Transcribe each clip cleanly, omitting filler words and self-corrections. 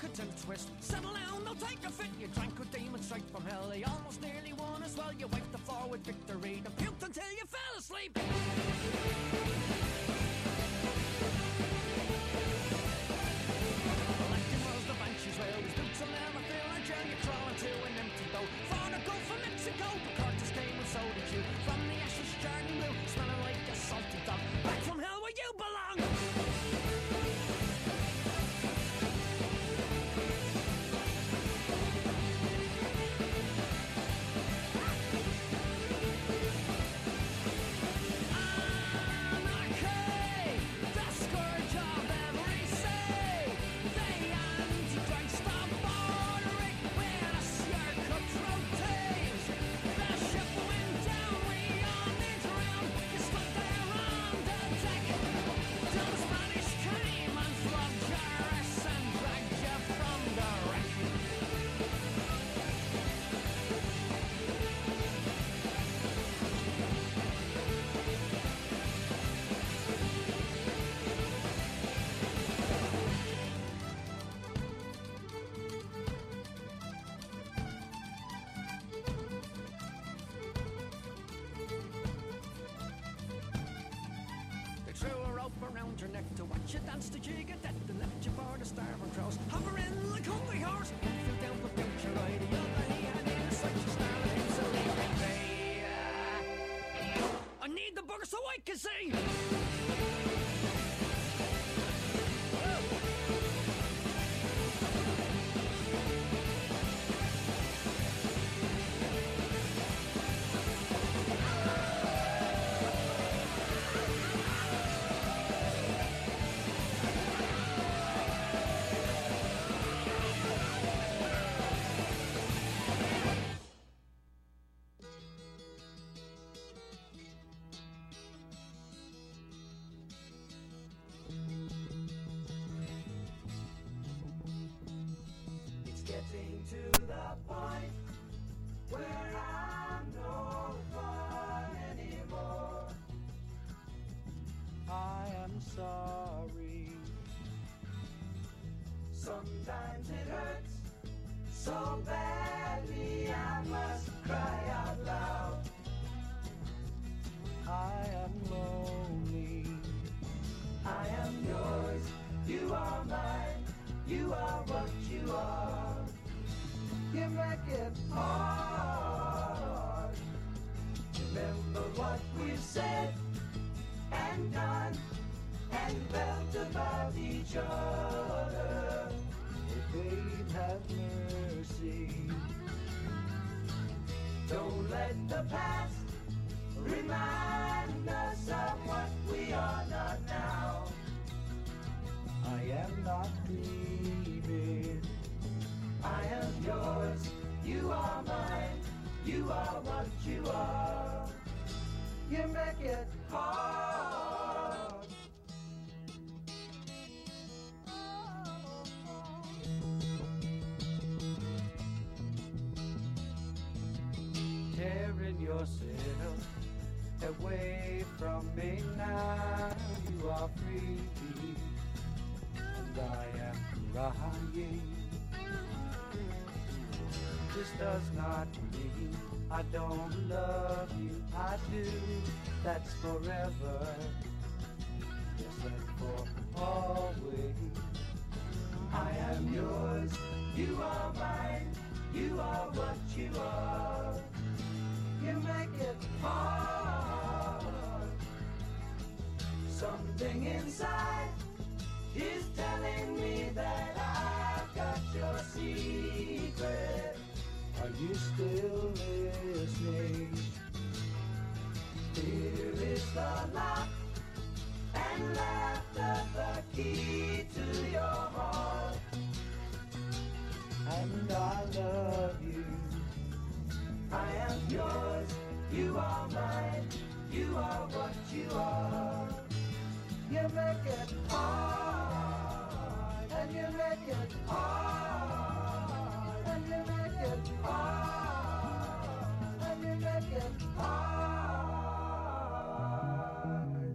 little twist. Settle down, don't take a fit. You drank a demon straight from hell. You almost nearly won as well. You wiped the floor with victory. Then puked until you fell asleep. Electing was the banshees well. His boots will never fill a jail. You crawl into an empty boat. Fought a go for Mexico, but Curtis came and so did you. From the ashes journey blue, smelling like a salty dog. Back from hell where you belong. Around your neck to watch you dance the jig of death and left you for the starboard cross. Hovering like a hungry horse, you fell down but don't you ride. The other he had in a such a snarl him so I need the bugger so I can see. Getting to the point where I'm no fun anymore. I am sorry. Sometimes it hurts so badly I must cry out loud. I am lonely. I am yours. You are mine. You are what you are. You make it hard. Remember what we've said and done and felt about each other. Oh, babe, have mercy. Don't let the past remind us of what we are not now. I am not dreaming. I am yours. You are mine. You are what you are. You make it hard. Tearing yourself away from me now. You are free. And I am crying. This does not mean I don't love you. I do. That's forever. Yes, and for always. I am yours. You are mine. You are what you are. You make it hard. Something inside is telling me that I've got your secret. Are you still listening? Here is the lock and laughter, the key to your heart. And I love you. I am yours. You are mine. You are what you are. You make it hard, and you make it hard, and you make it hard, and you make it hard.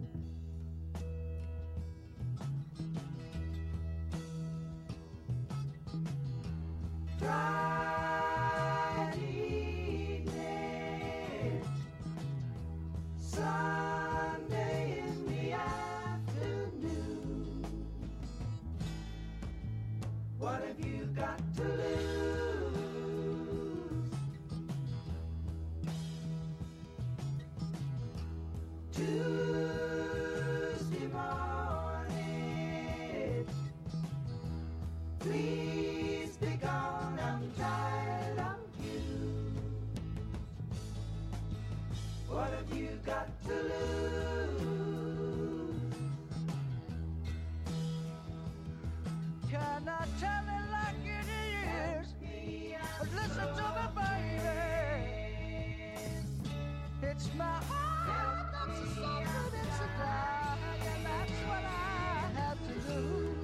Tuesday morning, please be gone, I'm tired of you. What have you got to lose? Can I tell it like it is? But listen to me, baby. It's my heart that's a something, it's a die, and that's what I have to do.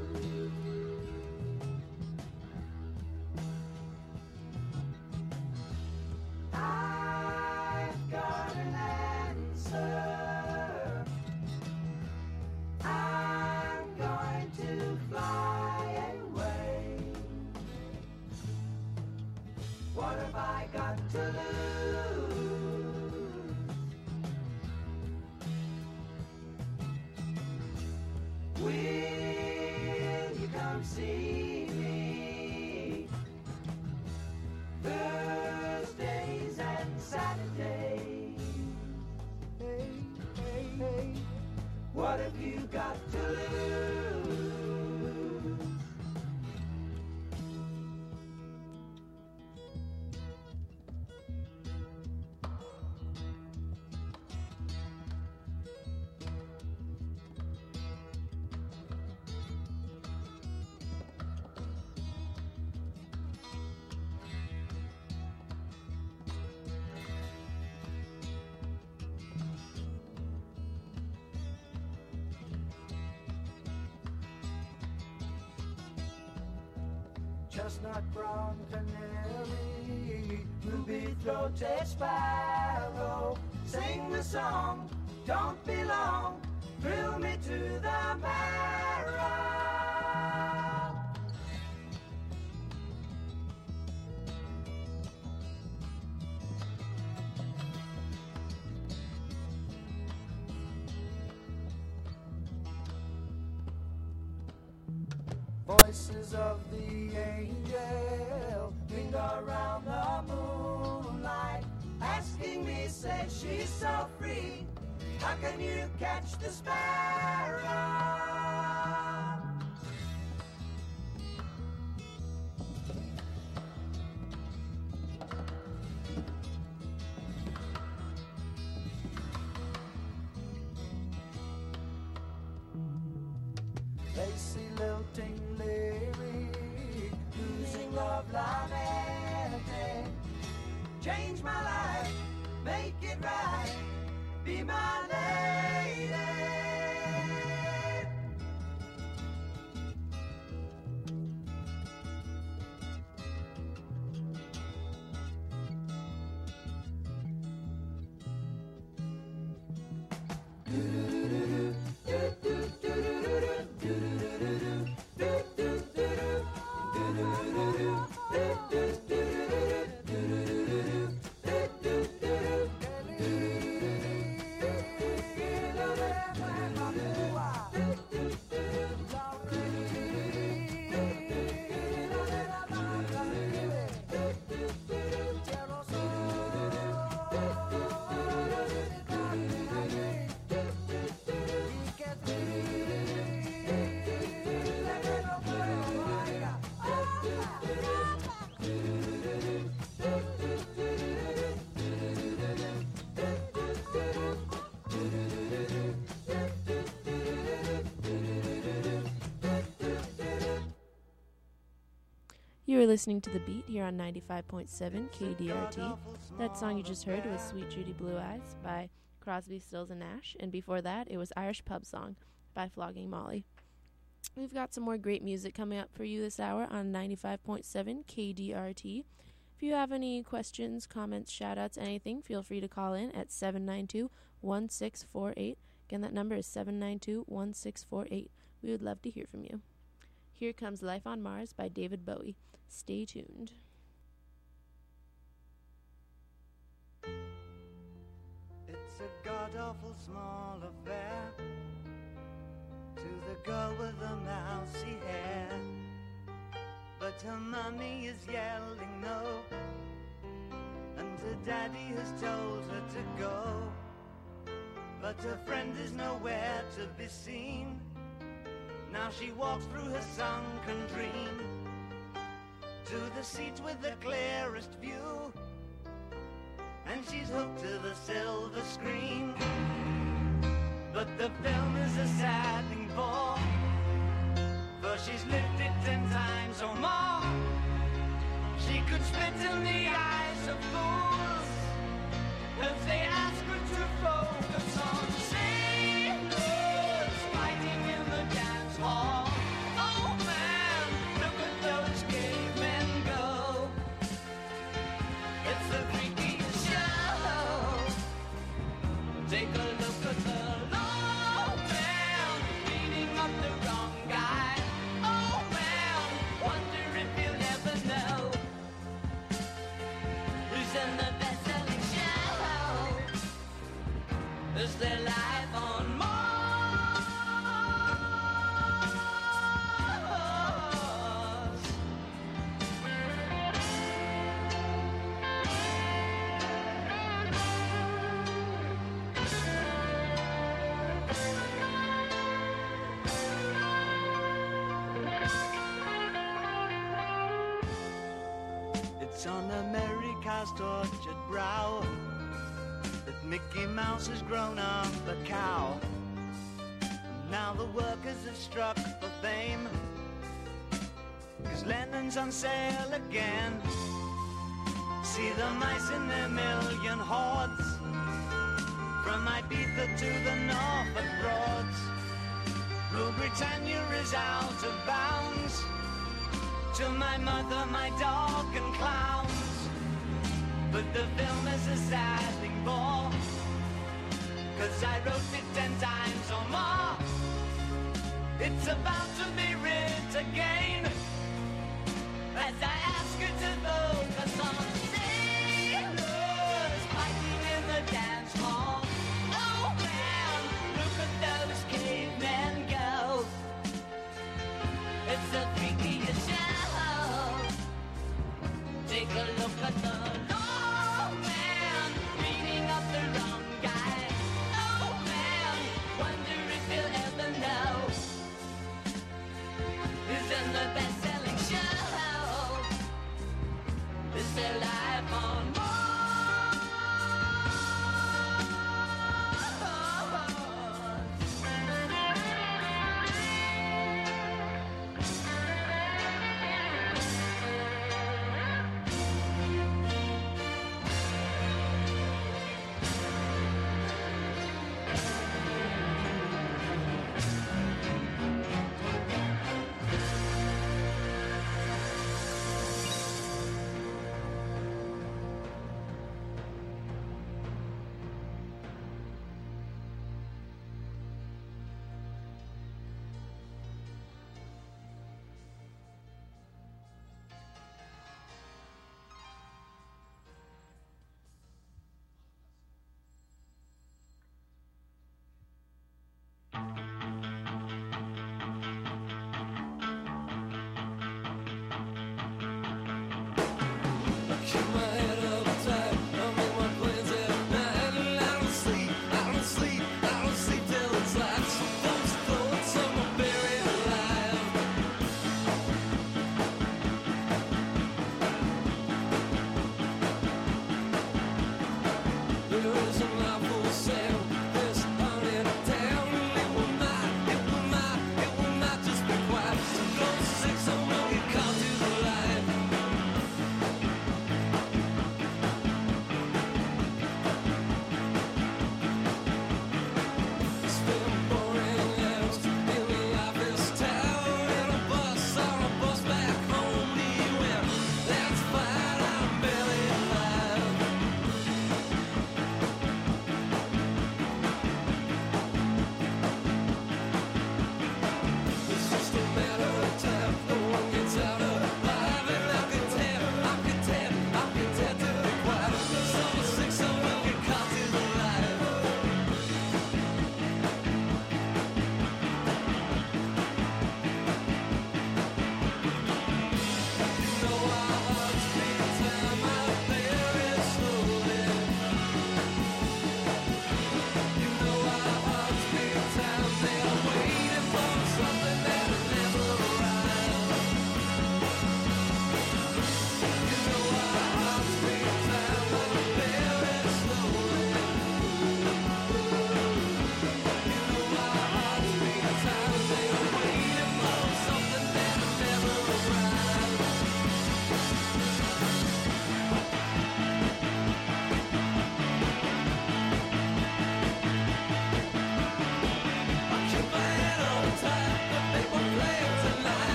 I've got an answer. I'm going to fly away. What have I got to lose? Will you come see me Thursdays and Saturdays? Hey, hey, hey. What have you got to lose? Chestnut brown canary, ruby-throated sparrow, sing the song, don't be long, thrill me to the marrow. Voices of the angel linger around the moonlight, asking me, say she's so free, how can you catch the sparrow? Lacy lilting lyric, losing love lamented. Change my life, make it right, be my lady. You are listening to The Beat here on 95.7 KDRT. That song you just heard was Sweet Judy Blue Eyes by Crosby, Stills and Nash, and before that it was Irish Pub Song by Flogging Molly. We've got some more great music coming up for you this hour on 95.7 KDRT. If you have any questions, comments, shout-outs, anything, feel free to call in at 792-1648. Again, that number is 792-1648. We would love to hear from you. Here comes Life on Mars by David Bowie. Stay tuned. It's a god-awful small affair to the girl with the mousy hair, but her mummy is yelling no, and her daddy has told her to go. but her friend is nowhere to be seen. Now she walks through her sunken dream to the seat with the clearest view, and she's hooked to the silver screen. But the film is a sad thing for she's lived it 10 times or more. She could spit in the eyes of fools if they ask her to focus on sailors fighting in the dance hall. Oh man, look at those cavemen go. It's the freakiest show. Take a look at the low man beating up the wrong guy. Oh man, wonder if you'll ever know who's in the best-selling show. Is their life on Mars? It's on America's tortured brow that Mickey Mouse has grown up a cow. And now the workers have struck for fame, 'cause Lennon's on sale again. See the mice in their million hordes, from Ibiza to the Norfolk Broads. Rule Britannia is out of bounds, to my mother, my dog and clowns. But the film is a sad thing more, 'cause I wrote it 10 times or more. It's about to be writ again, as I ask her to focus on sailors fighting in the dance hall. Oh man, look at those cavemen go. It's the freakiest show. Take a look at the low man beating up the wrong guy. Oh man, wonder if you'll ever know who's in the best-selling show. Is their life on Mars?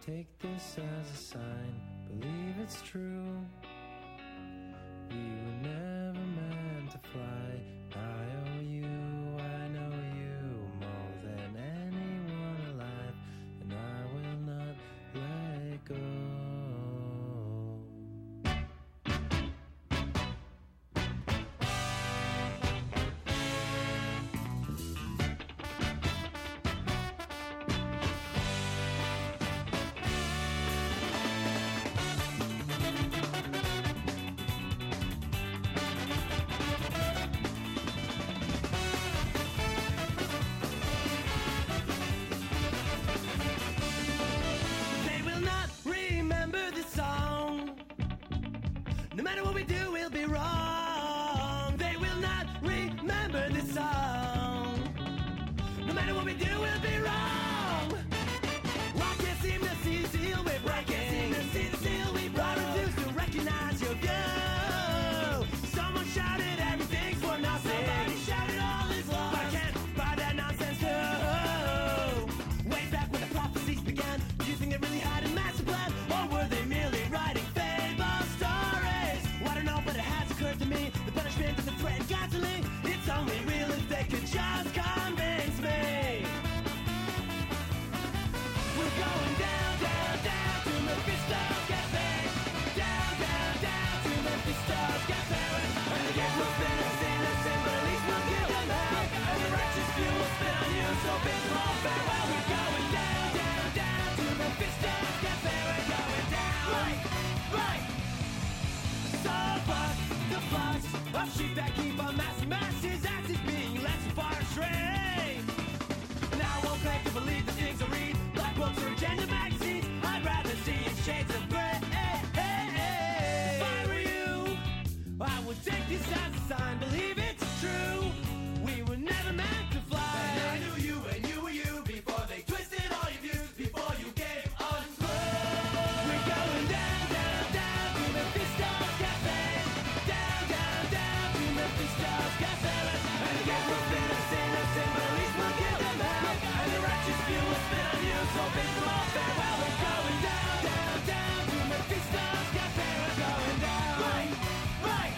Take this as a sign, believe it's true. We were never meant to fly. I owe you, I know you more than anyone alive, and I will not let go. They will not remember this song. No matter what we do, we'll be wrong. They will not remember this song. No matter what we do, we'll be wrong. I can't seem to see the seal we're breaking. I refuse to recognize your view. Someone shouted everything's for nothing. Somebody shouted all is lost. But I can't buy that nonsense too. Way back when the prophecies began, do you think they really had a master plan? Or were they merely writing fable stories? Well, I don't know, but it has occurred to me. The punishment doesn't threaten gasoline. It's only real if they could just convince me. We're going down, down, down to Mephisto's Cafe. Down, down, down to Mephisto's Cafe. And the game will spin us in a sin, but at least we'll give them out. And the righteous few will spin on you, so big small farewell. We're going down, down, down to Mephisto's Cafe. We're going down. Right, right. So fuck the flux of sheep that keep on massing masses as it's being led so far astray. Now I won't claim to believe the things I read, black books or agenda magazines. I'd rather see in shades of gray. If I were you, I would take this as a sign, believe it's true. We were never meant to fly. And I knew you and you were you before they twisted all your views, before you gave unfurled. We're going down, down, down to Mephisto's Cafe. Down, down, down to Mephisto's Cafe. And the game will spin us in a sin, but at least we'll give them out. And the righteous few will spin on you, so bid them all farewell. We're going down, down, down to Mephisto's Cafe. We're going down. Right, right.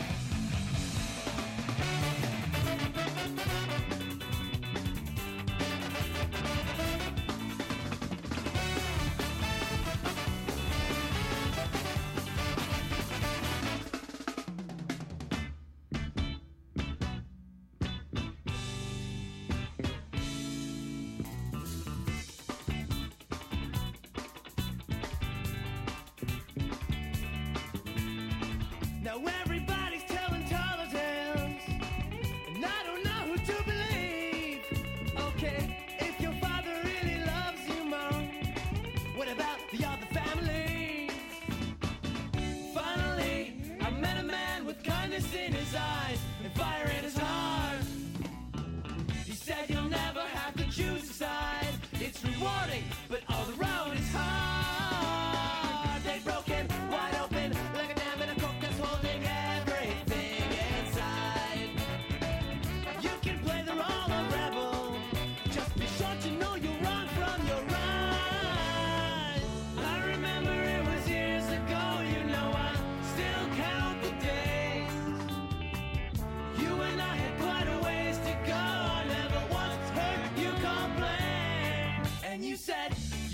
Now everybody's telling taller tales, and I don't know who to believe. Okay, if your father really loves you more, what about the other families? Finally, I met a man with kindness in his eyes and fire in his heart. He said you'll never have to choose a side. It's rewarding, but all the road is hard. They've broken wide open like a dam in a coke that's holding everything inside. You can play the role of rebel. Just be sure to know you're wrong from your right. I remember it was years ago. You know I still count the days. You and I had quite a ways to go. I never once heard you complain. And you said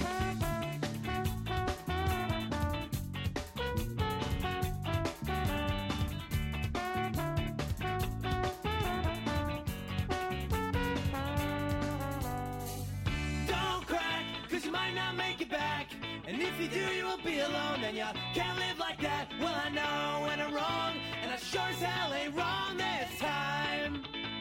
don't crack, cause you might not make it back. And if you do, you will be alone. And you can't live like that. Well, I know when I'm wrong, and I sure as hell ain't wrong this time.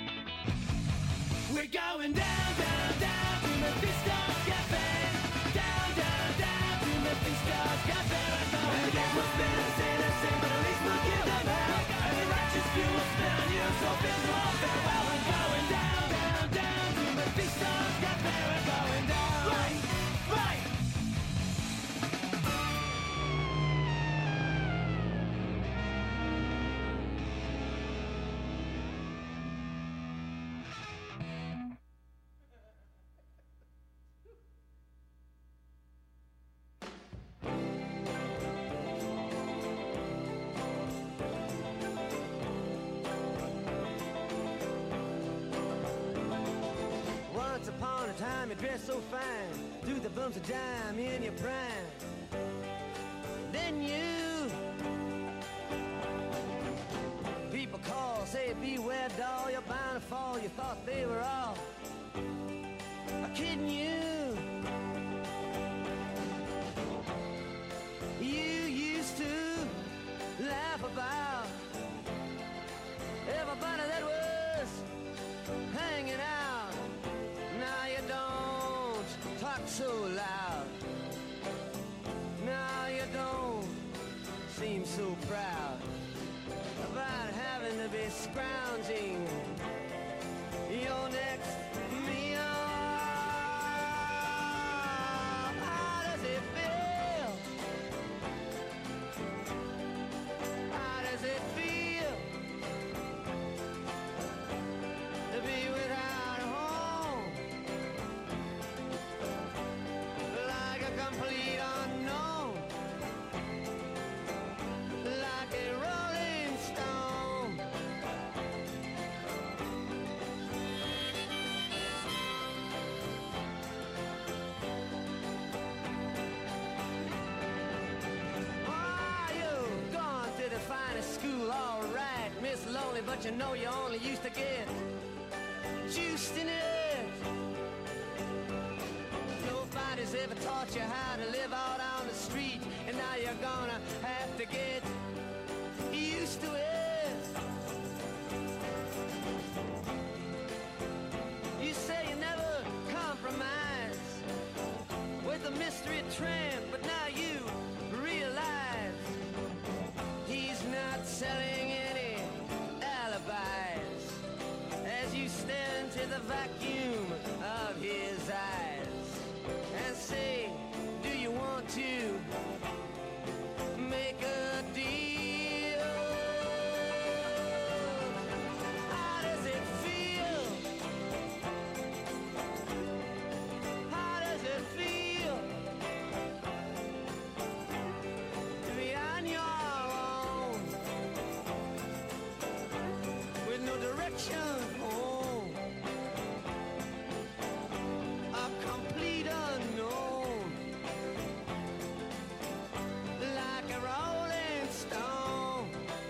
We're going down, down, down to Mephisto's Cafe. Down, down, down to Mephisto's Cafe. And the game will spin us in a sin, but at least we'll give them out. And the righteous few will spin on you, so bid them all farewell. We're going down, down, down to Mephisto's Cafe. We're going down. Right, right. Once upon a time you dressed so fine, threw the bumps of dime in your prime. Then you, people call, say beware doll, you're bound to fall. You thought they were all kidding you. You used to laugh about everybody that was hanging out. Now you don't talk so loud. Now you don't seem so proud about having to be scrounging your next meal. How does it feel? How does it feel to be without a home? Like a complete unknown, like a rolling stone. Ah, you've gone to the finest school, all right, Miss Lonely, but you know you only used to get juiced in it. Nobody's ever taught you how to live out on the street, and now you're gonna have to get used to it. You say you never compromise with a mystery tramp, but now you realize he's not selling any alibis as you stare into the vacuum of his eyes and say, do you want to make a deal? How does it feel? How does it feel to be on your own with no direction home? A complete unknown, like a rolling stone.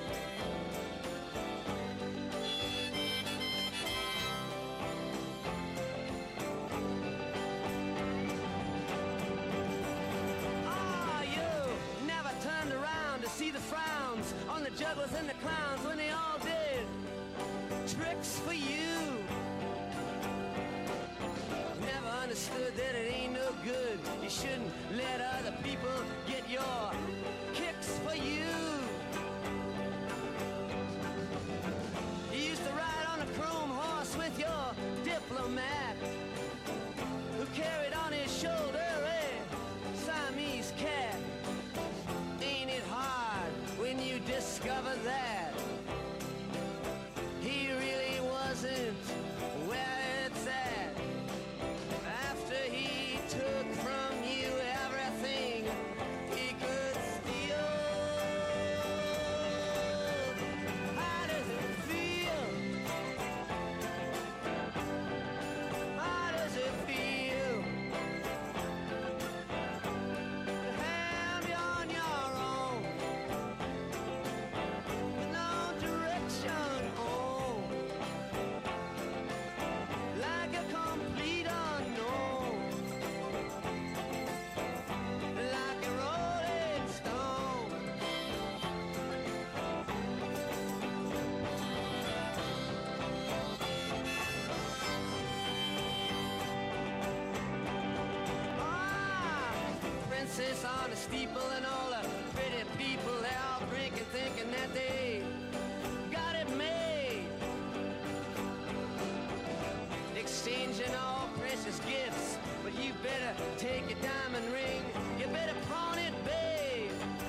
Ah, you never turned around to see the frowns on the jugglers and the clowns when they all did tricks for you. Never understood that it ain't no good. You shouldn't let other people get your kicks for you. You used to ride on a chrome horse with your diplomat, who carried on his shoulder a Siamese cat. Ain't it hard when you discover that he really wasn't where it's at? After he took from you everything he could steal. How does it feel? How does it feel to have you on your own with no direction home, like a complete unknown, like a rolling stone? Ah, princess on a steeple and all the pretty people, they all drinking, thinking that they got it made, exchanging all precious gifts. But you better take your diamond ring, you better pawn it, babe.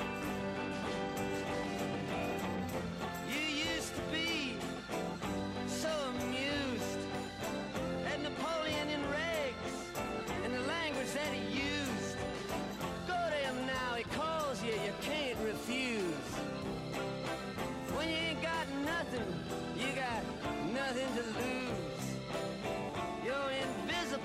You used to be so amused at Napoleon in rags and the language that he used. Go to him now, he calls you, you can't refuse. When you ain't got nothing, you got nothing to lose. You're invisible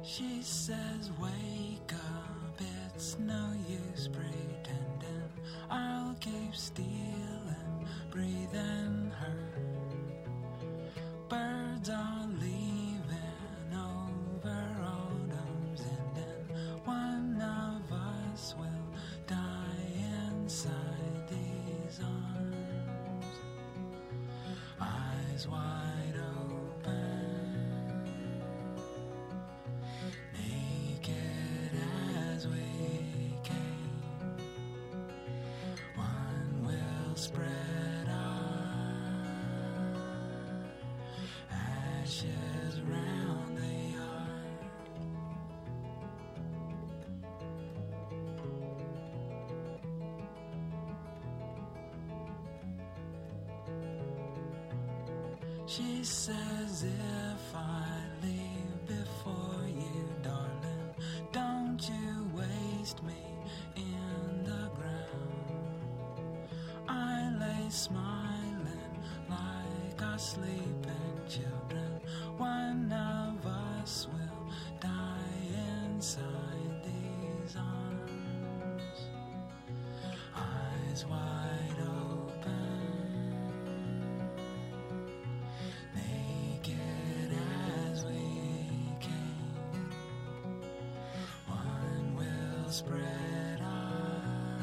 She says, wake up, it's no use pretending. I'll keep stealing, breathing her. Birds are leaving over autumn's ending. One of us will die inside these arms. Eyes wide open. Naked as we came, one will spread our ashes round the yard. She says if I leave before you, darling, don't you waste me in the ground. I lay smiling like our sleeping children. One of us will die inside these arms. Eyes wide open. Naked as we came, one will spread our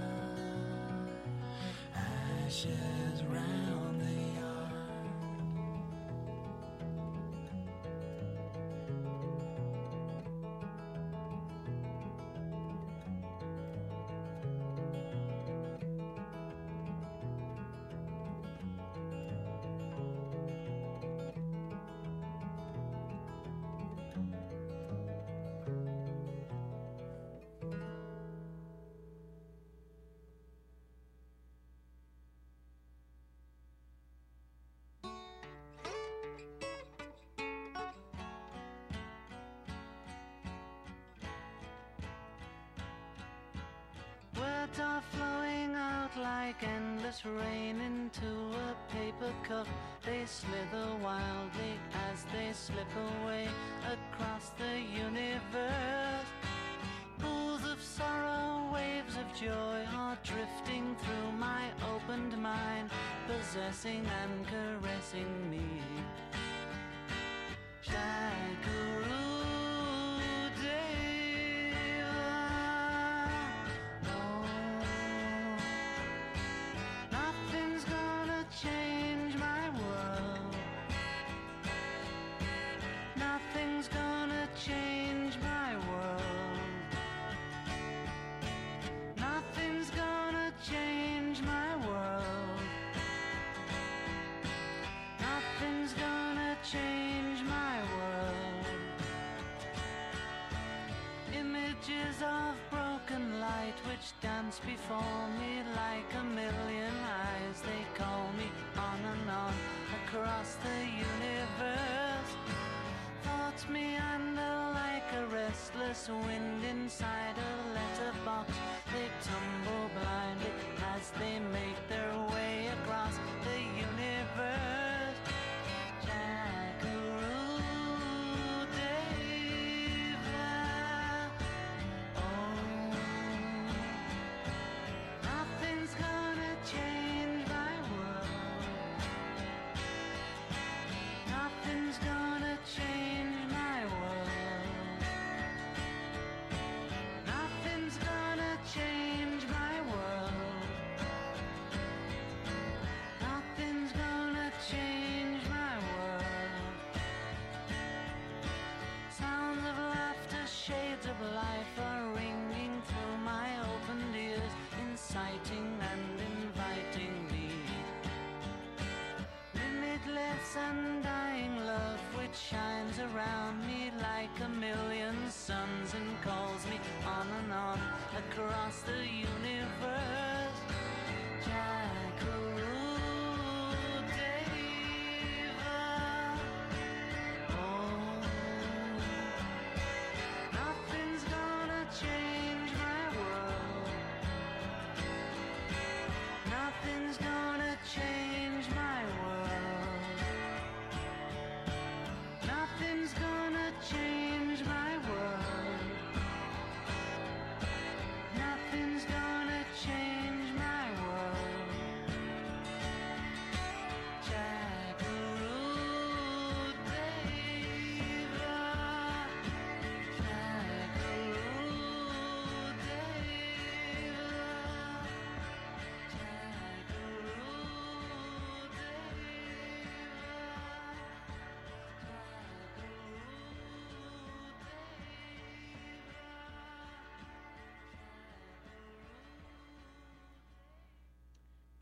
ashes round the yard. Words are flowing out like endless rain into a paper cup. They slither wildly as they slip away across the universe. Pools of sorrow, waves of joy are drifting through my opened mind, possessing and caressing me. Shakuru which dance before me like a million eyes. They call me on and on across the universe. Thoughts meander like a restless wind inside a letterbox. They tumble blindly as they make their way across the universe. Change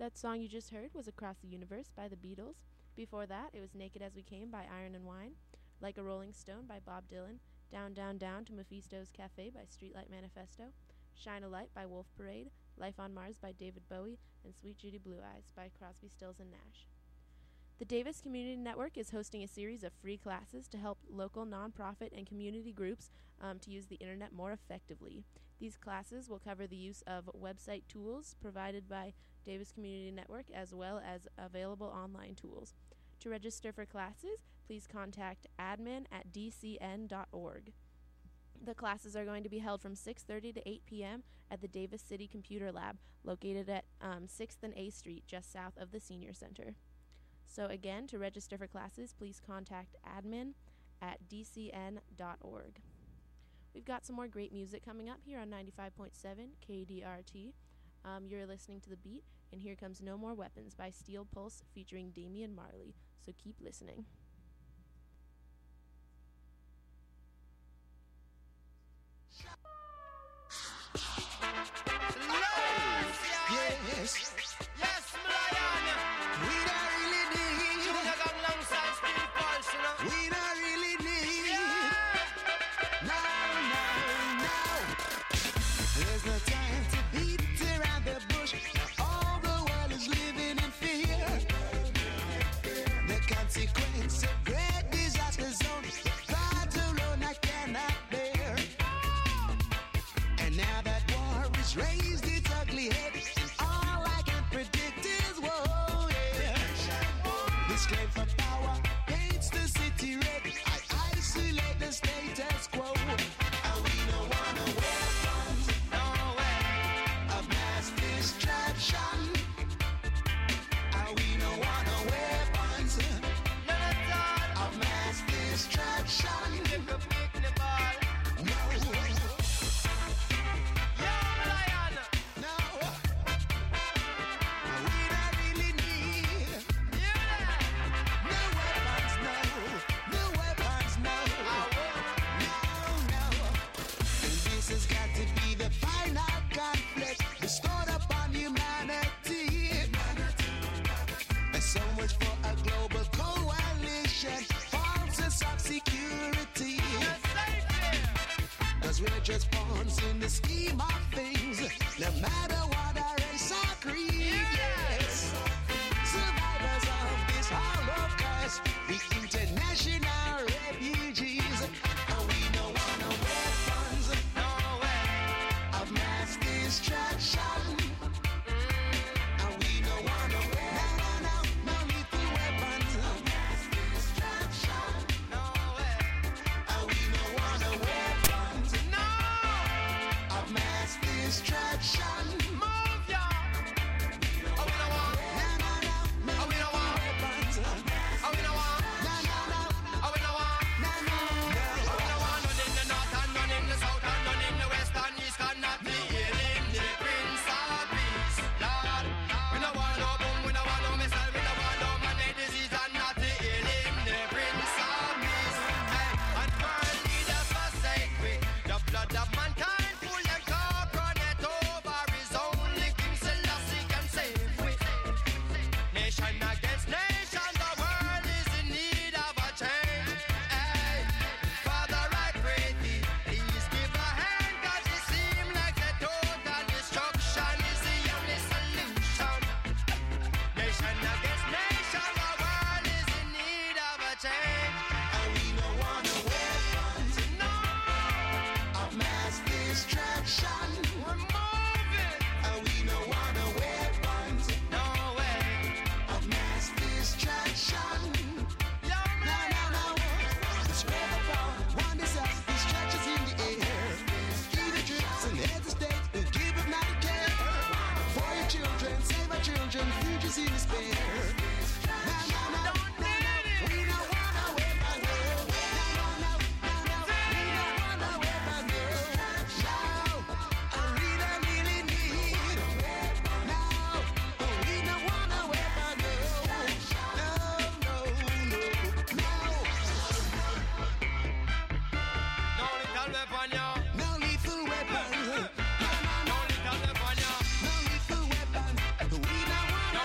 That song you just heard was Across the Universe by the Beatles. Before that, it was Naked as We Came by Iron and Wine, Like a Rolling Stone by Bob Dylan, Down, Down, Down to Mephisto's Cafe by Streetlight Manifesto, Shine a Light by Wolf Parade, Life on Mars by David Bowie, and Sweet Judy Blue Eyes by Crosby, Stills, and Nash. The Davis Community Network is hosting a series of free classes to help local nonprofit and community groups to use the internet more effectively. These classes will cover the use of website tools provided by Davis Community Network as well as available online tools. To register for classes, please contact admin@dcn.org. The classes are going to be held from 6:30 to 8 p.m. at the Davis City Computer Lab, located at 6th and A Street, just south of the Senior Center. So again, to register for classes, please contact admin@dcn.org. We've got some more great music coming up here on 95.7 KDRT. You're listening to The Beat, and here comes No More Weapons by Steel Pulse featuring Damian Marley. So keep listening. Yes, Lion. We don't really need. Junior Gang alongside Steel Pulse, you know. We don't really need. No. There's no time to beat around the bush. All the world is living in fear. The consequence of great disaster zone. The thought alone I cannot bear. And now that war is raised its ugly head. This claim for power paints the city red. I isolate the status quo. And we don't want no weapons, no way of mass destruction. And we don't want no weapons, none at all of mass destruction. If you pick the ball, no. Young Lion, no. We don't really need. No weapons, no. And this has got to be the final conflict bestowed upon humanity. And so much for a global coalition, false sense of security. Cause we're just pawns in the scheme of things, no matter what our race or creed. Yes. Survivors of this Holocaust, the international refugees. And we don't want no weapons, no way of mass destruction. And we don't want no weapons, no lethal weapons of mass destruction. No way. And we don't want no weapons, no of mass destruction. Move, y'all. Oh, we don't want. No. Oh, we don't want weapons. Oh, we don't want. No. Oh, we don't want. No. Oh, we don't want none in the north and none in the south and none in the west and east. Cannot be healing the Prince of Peace. Lord, we don't want no boom, we don't want no missile, we don't want no money disease and not the healing the Prince of Peace. Hey, and world leaders forsake we. The blood of mankind full and coconut over his only King Selassie can save we. Nation against nation, the world is in need of a change. Hey, Father, I pray thee, please give a hand, cause it seems like the total destruction is the only solution. Nation against nation, the world is in need of a change. And we don't want no weapons, no, of mass destruction. We're moving. And we don't want no weapons, no way of mass destruction. No. Spread upon one disaster, destructions in the air. Feed the troops and head the state who give up not a care. For your children, save our children, futures in despair. No. We don't want no weapons, no. No. We don't want no weapons, no. We don't really need. No. We don't want no weapons, no. No. No lethal weapon, yo. No lethal weapons. No lethal weapon, yo. No lethal weapons. We don't want no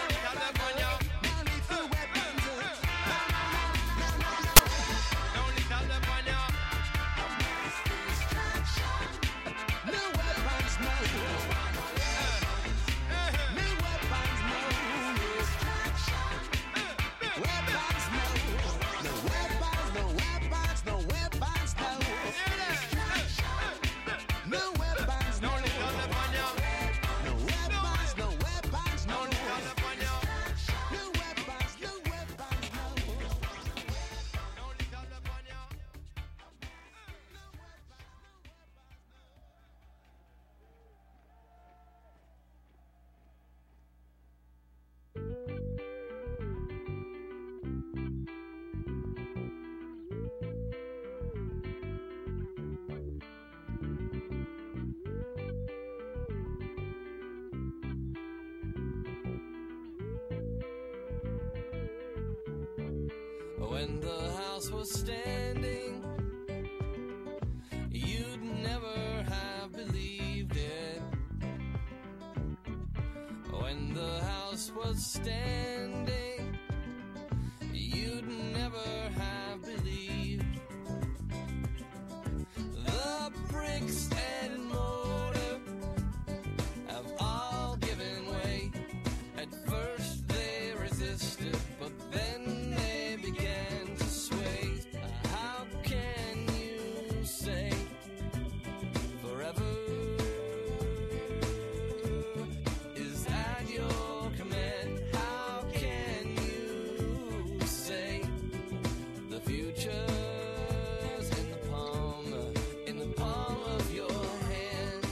When the house was standing, you'd never have believed it. When the house was standing, you'd never have believed. The bricks and mortar have all given way. At first they resisted, but then they began to sway. How can you say forever is at your command? How can you say the future's in the palm of your hand?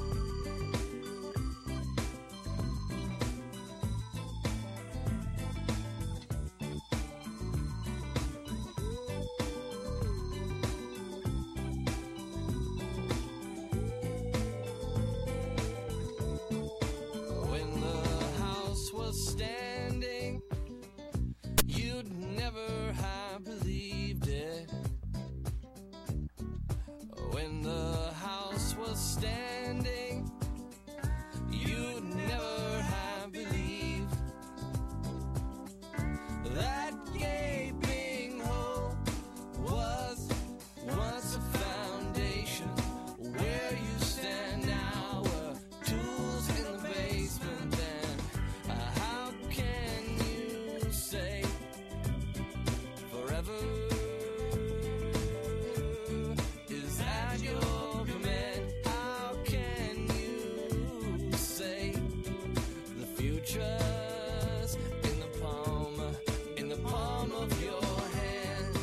When the house was standing, you'd never have believed it. When the house was standing, you'd never have believed. That gaping hole was once a foundation. Where you stand now were tools in the basement. And how can you say forever is at your command? How can you say the future's in the palm of your hand?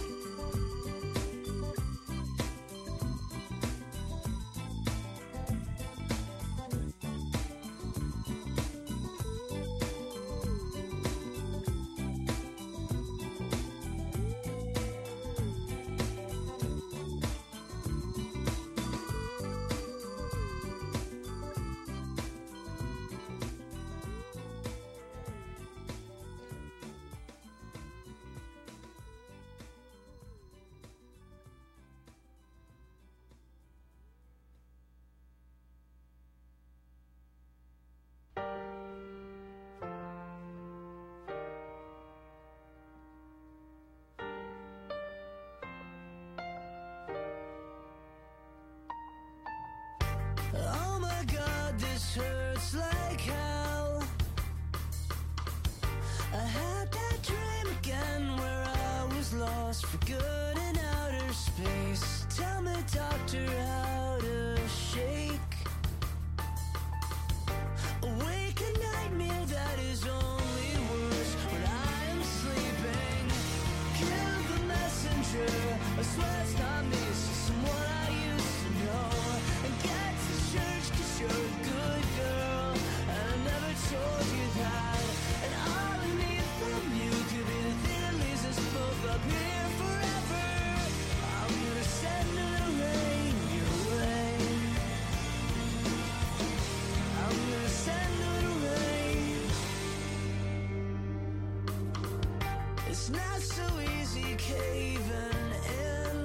Oh my God, this hurts like hell. I had that dream again where I was lost for good in outer space. Tell me, doctor, how to shake. Awake a nightmare that is only worse when I am sleeping. Kill the messenger, I swear it's not me, it's just someone I used to know. And get to church 'cause you're a good girl, and I never told you that. And all I need from you could be the thing that leaves us both up here forever. I'm gonna send the rain your way. I'm gonna send the rain. It's not so easy caving in.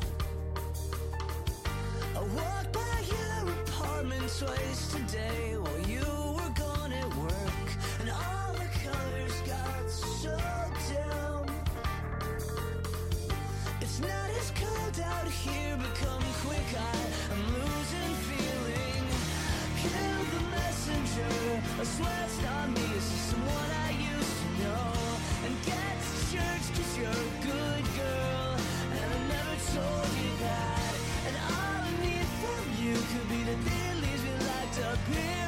I walked by your apartment twice today while you were gone at work, and all the colors got so dim. It's not as cold out here, but come quick, I'm losing feeling. Kill the messenger, I swear it's not me, it's just someone I used to know. And get to church 'cause you're a good girl, and I never told you that. And all I need from you could be the thing that leaves me locked up here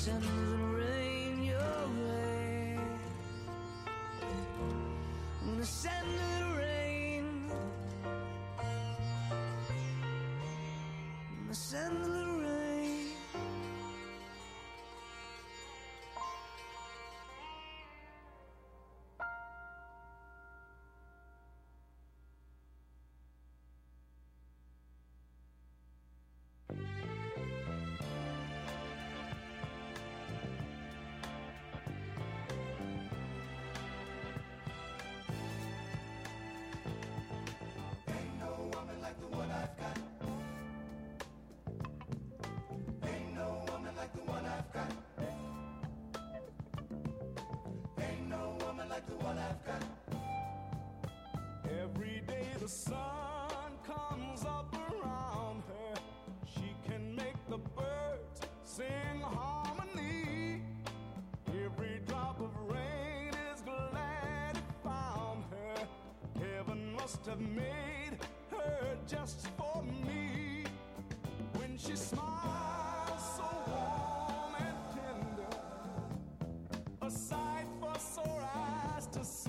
send a little rain your way. I'm gonna send a little rain. I'm gonna send a little rain. Every day the sun comes up around her. She can make the birds sing harmony. Every drop of rain is glad it found her. Heaven must have made her just for me. When she smiles so warm and tender, a sight for sore eyes to see.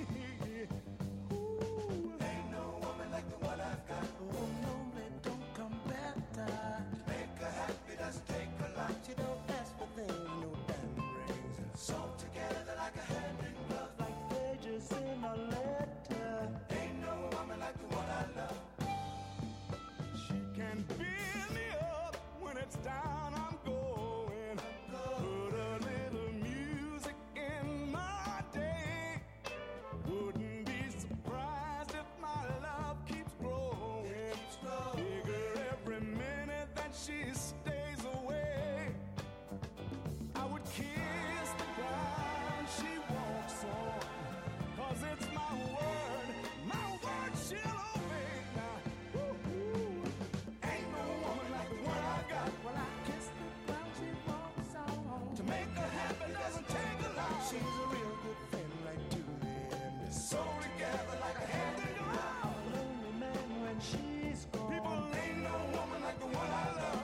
Down I'm going. Put a little music in my day. Wouldn't be surprised if my love keeps growing. Bigger every minute that she stays away. I would kiss the ground she walks on, 'cause it's my word she'll obey. Now, woo-hoo. Ain't no woman like the one I got. Well, I kiss the ground she walks on. To make her happy doesn't take a lot. She's a real good friend right to the end. So together like a hand in glove. A lonely man when she's gone. People, ain't no woman like the one I love.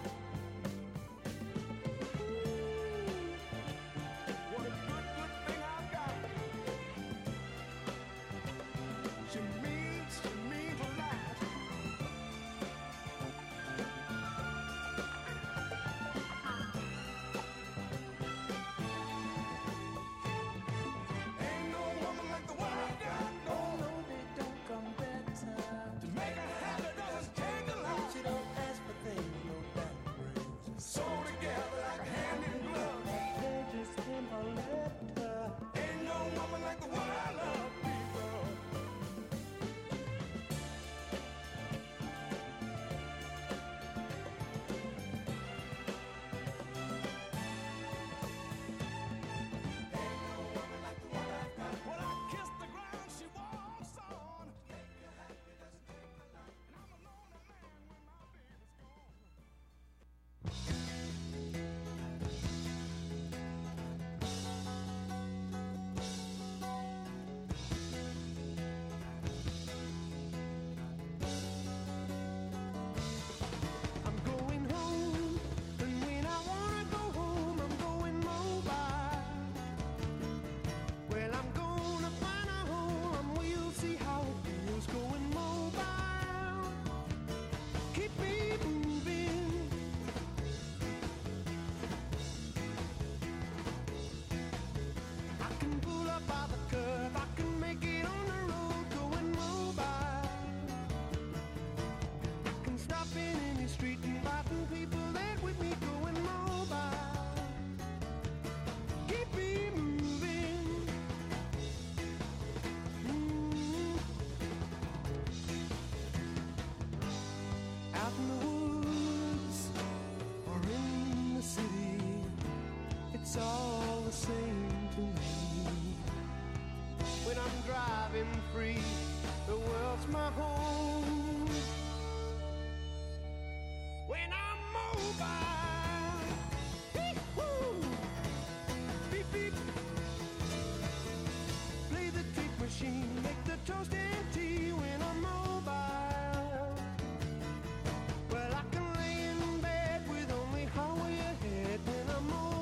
What a good thing I've got. She means a lot. Ain't no woman like the one I got. No, No, they don't come better. to make her happy doesn't take a lot. She don't ask for things, no diamonds. So together like a hand in glove. They just in her letter. Ain't no woman like the one I love, people. When I kiss the ground she walks on. Make her happy doesn't take a lot. And I'm a lonely man when my baby's gone. I'm going home, and when I wanna go home, I'm going mobile. Well, I'm gonna find a home, and we'll see how it feels going mobile. Keep me moving. I can pull up by the curve, I can make it on the road going mobile. Can stop in any street, inviting people there with me going mobile. Keep me moving. Out in the woods or in the city, it's all the same to me. When I'm driving free, the world's my home. When I'm mobile, beep-woo, beep beep, play the trick machine, make the toast and tea. When I'm mobile, well I can lay in bed with only highway ahead. When I'm mobile.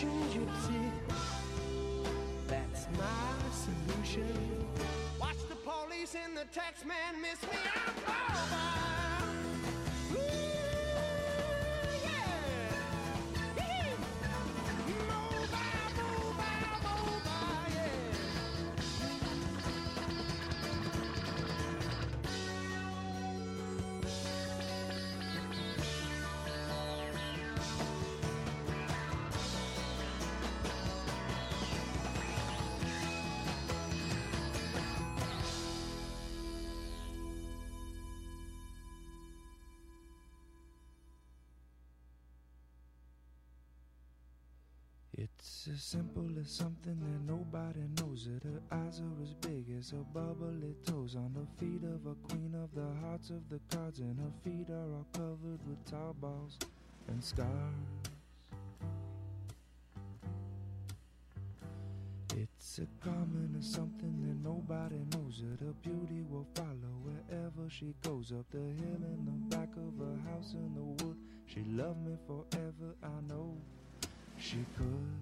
Russian gypsy. That's my solution. Watch the police and the tax man miss me. I'm over. Ooh, yeah. Woo. Move out, yeah. It's as simple as something that nobody knows it. Her eyes are as big as her bubbly toes. On the feet of a queen of the hearts of the cards, and her feet are all covered with tar balls and scars. It's a common as something that nobody knows it. Her beauty will follow wherever she goes. Up the hill in the back of her house in the wood. She loved me forever, I know she could.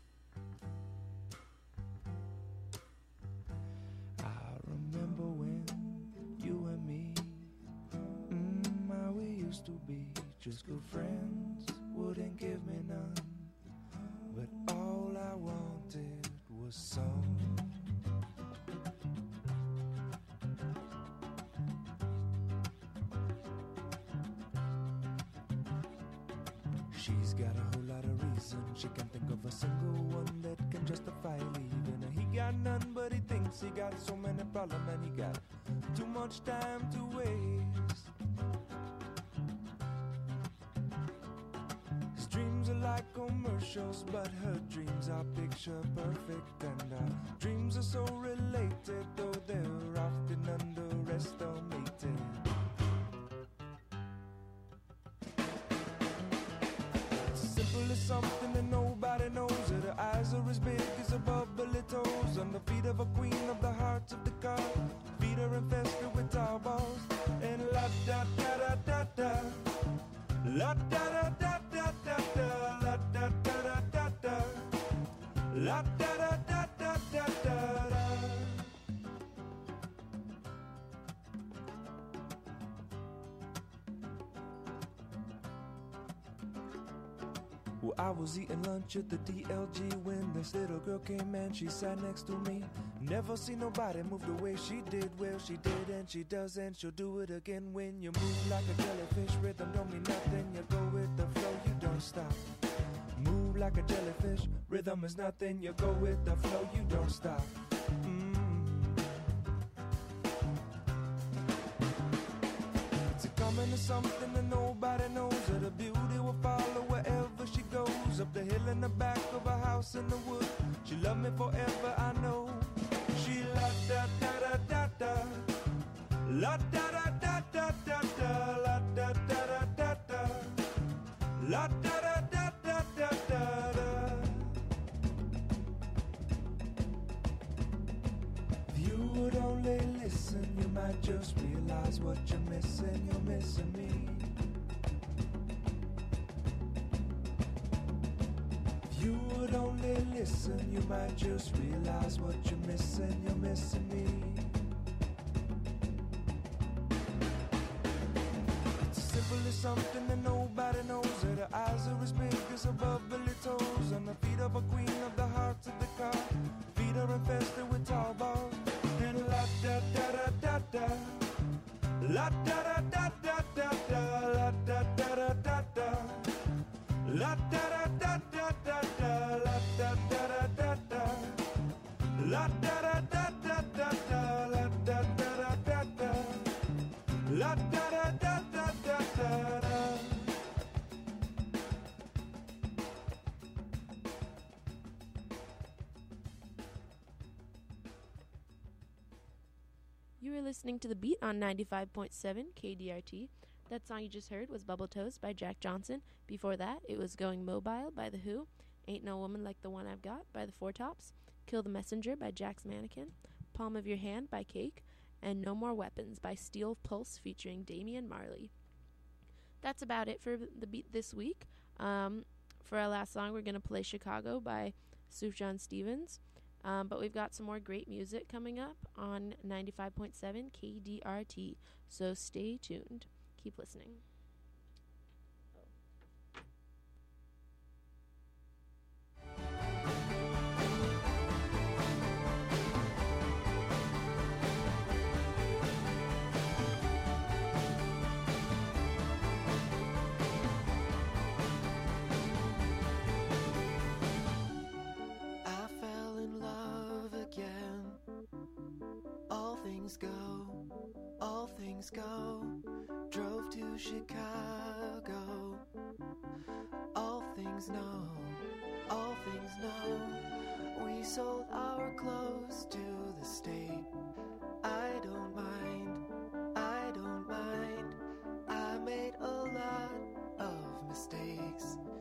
I remember when you and me, how we used to be just good friends, wouldn't give me none, but all I wanted was some. She's got a whole lot of reasons. She can think of a single one that can justify leaving her. He got none, but he thinks he got so many problems, and he got too much time to waste. His dreams are like commercials, but her dreams are picture perfect, and our dreams are so related, though they're often underestimated. Simple as something that nobody knows it. Her eyes are as big as her bubbly toes. On the feet of a queen of the hearts of the car. Feet are infested with tar balls. And la da da da da da. La da da da da da da. La da da da da da. La da da da da da da. Well, I was eating lunch at the DLG when this little girl came and she sat next to me. Never seen nobody move the way she did. Well, she did and she does, and she'll do it again. When you move like a jellyfish, rhythm don't mean nothing. You go with the flow, you don't stop. Move like a jellyfish, rhythm is nothing. You go with the flow, you don't stop. It's a common to something that nobody knows. That the beauty will follow wherever she goes. Up the hill in the back of a house in the wood. She loved me forever, I know. She la da da da da da. La da da da da da da. La da da da da da. La da da da da da da. If you would only listen, you might just realize what you're missing. You're missing me. If you would only listen, you might just realize what you're missing. You're missing me. It's as simple as something that nobody knows. That her eyes are as big as her bubbly toes. On the feet of a queen of the hearts of the car. Feet are infested with tar balls. And la da da da da da. La da da da da da da. La da da da da da. La da da da da da da. La da da da da da. La da da da da da da. La da da da da da. La da da da da da da. You were listening to The Beat on 95.7 KDRT. That song you just heard was Bubble Toes by Jack Johnson. Before that, it was Going Mobile by The Who, Ain't No Woman Like the One I've Got by The Four Tops, Kill the Messenger by Jack's Mannequin, Palm of Your Hand by Cake, and No More Weapons by Steel Pulse featuring Damian Marley. That's about it for The Beat this week. For our last song, we're going to play Chicago by Sufjan Stevens. But we've got some more great music coming up on 95.7 KDRT. So stay tuned. Keep listening. All things go, drove to Chicago. All things know, we sold our clothes to the state. I don't mind, I made a lot of mistakes.